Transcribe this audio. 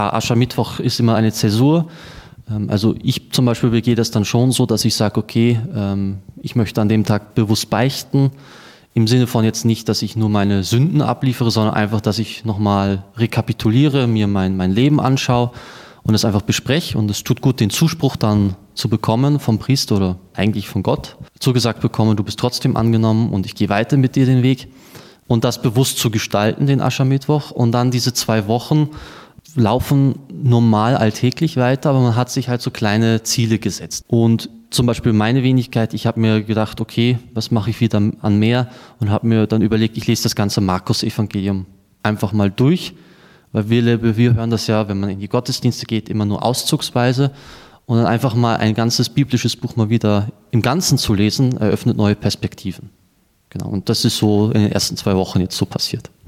Aschermittwoch ist immer eine Zäsur. Also ich zum Beispiel begehe das dann schon so, dass ich sage, okay, ich möchte an dem Tag bewusst beichten. Im Sinne von jetzt nicht, dass ich nur meine Sünden abliefere, sondern einfach, dass ich nochmal rekapituliere, mir mein Leben anschaue und es einfach bespreche. Und es tut gut, den Zuspruch dann zu bekommen vom Priester oder eigentlich von Gott. Zugesagt bekommen, du bist trotzdem angenommen und ich gehe weiter mit dir den Weg. Und das bewusst zu gestalten, den Aschermittwoch. Und dann diese 2 Wochen laufen normal alltäglich weiter, aber man hat sich halt so kleine Ziele gesetzt. Und zum Beispiel meine Wenigkeit, ich habe mir gedacht, okay, was mache ich wieder an mehr? Und habe mir dann überlegt, ich lese das ganze Markus-Evangelium einfach mal durch, weil wir hören das ja, wenn man in die Gottesdienste geht, immer nur auszugsweise. Und dann einfach mal ein ganzes biblisches Buch mal wieder im Ganzen zu lesen, eröffnet neue Perspektiven. Genau, und das ist so in den ersten 2 Wochen jetzt so passiert.